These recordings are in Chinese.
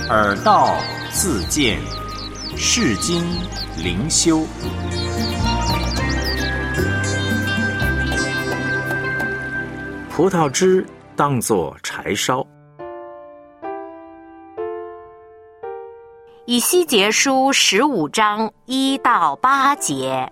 耳道自见，世经灵修。葡萄汁当作柴烧。 以西结书15章1到8节。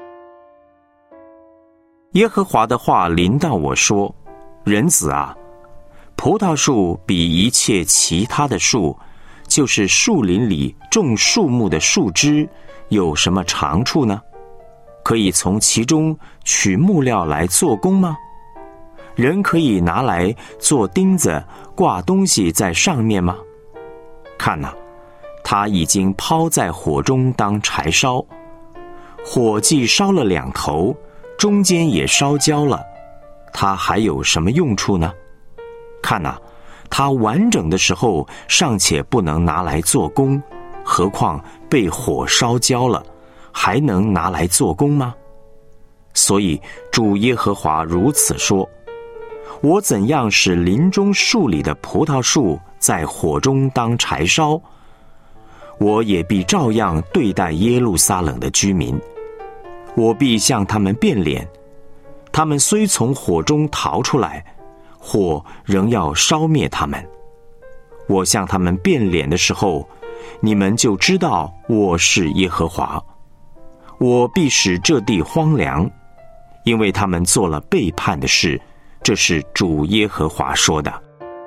耶和华的话临到我说：人子啊，葡萄树比一切其他的树，就是树林里种树木的树枝，有什么长处呢？可以从其中取木料来做工吗？人可以拿来做钉子，挂东西在上面吗？看哪，它已经抛在火中当柴烧，火既烧了两头，中间也烧焦了，它还有什么用处呢？看哪，它完整的时候尚且不能拿来做工，何况被火烧焦了，还能拿来做工吗？所以主耶和华如此说：我怎样使林中树里的葡萄树在火中当柴烧，我也必照样对待耶路撒冷的居民。我必向他们变脸，他们虽从火中逃出来，火仍要烧灭他们。我向他们变脸的时候，你们就知道我是耶和华。我必使这地荒凉，因为他们做了背叛的事。这是主耶和华说的。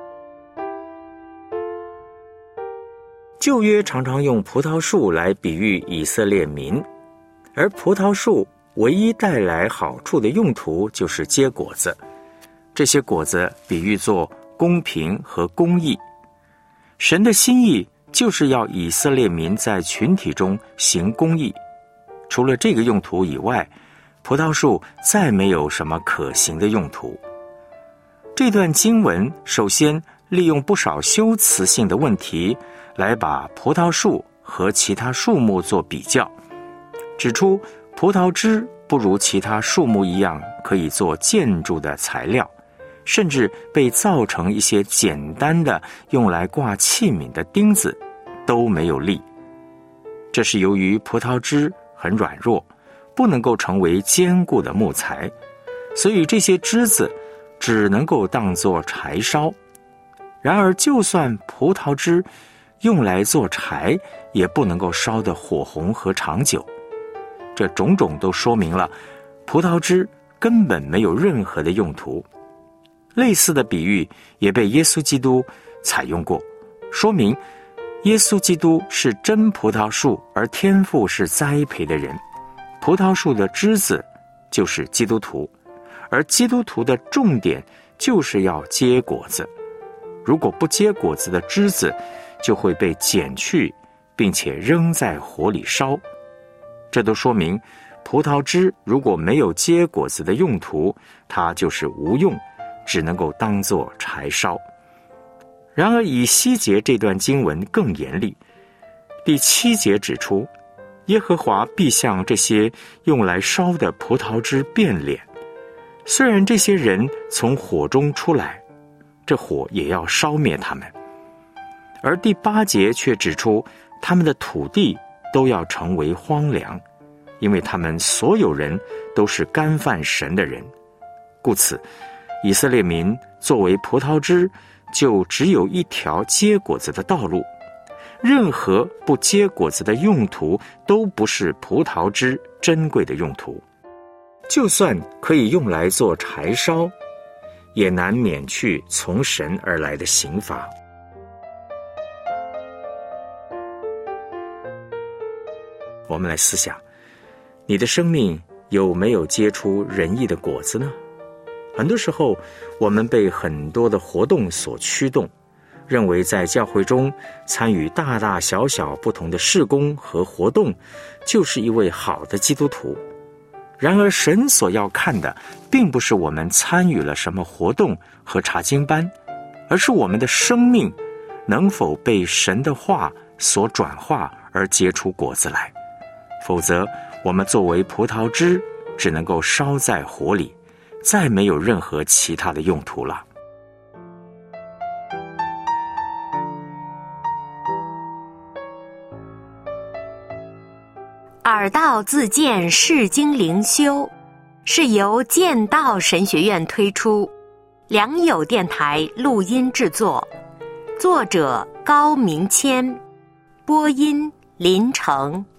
旧约常常用葡萄树来比喻以色列民，而葡萄树唯一带来好处的用途就是结果子。这些果子比喻作公平和公义。神的心意就是要以色列民在群体中行公义。除了这个用途以外，葡萄树再没有什么可行的用途。这段经文首先利用不少修辞性的问题来把葡萄树和其他树木做比较，指出葡萄枝不如其他树木一样可以做建筑的材料，甚至被造成一些简单的用来挂器皿的钉子都没有力。这是由于葡萄枝很软弱，不能够成为坚固的木材，所以这些枝子只能够当作柴烧。然而就算葡萄枝用来做柴，也不能够烧得火红和长久。这种种都说明了葡萄枝根本没有任何的用途。类似的比喻也被耶稣基督采用过，说明耶稣基督是真葡萄树，而天父是栽培的人。葡萄树的枝子就是基督徒，而基督徒的重点就是要结果子。如果不结果子的枝子就会被剪去，并且扔在火里烧。这都说明葡萄枝如果没有结果子的用途，它就是无用，只能够当作柴烧。然而以西结这段经文更严厉。第7节指出，耶和华必向这些用来烧的葡萄枝变脸。虽然这些人从火中出来，这火也要烧灭他们。而第8节却指出，他们的土地都要成为荒凉，因为他们所有人都是干犯神的人。故此，以色列民作为葡萄枝，就只有一条结果子的道路。任何不结果子的用途都不是葡萄枝珍贵的用途。就算可以用来做柴烧，也难免去从神而来的刑罚。我们来思想，你的生命有没有结出仁义的果子呢？很多时候，我们被很多的活动所驱动，认为在教会中参与大大小小不同的事工和活动，就是一位好的基督徒。然而神所要看的并不是我们参与了什么活动和查经班，而是我们的生命能否被神的话所转化而结出果子来。否则我们作为葡萄枝只能够烧在火里，再没有任何其他的用途了。 耳道自荐释经灵修是由剑道神学院推出，良友电台录音制作，作者高明谦，播音林成。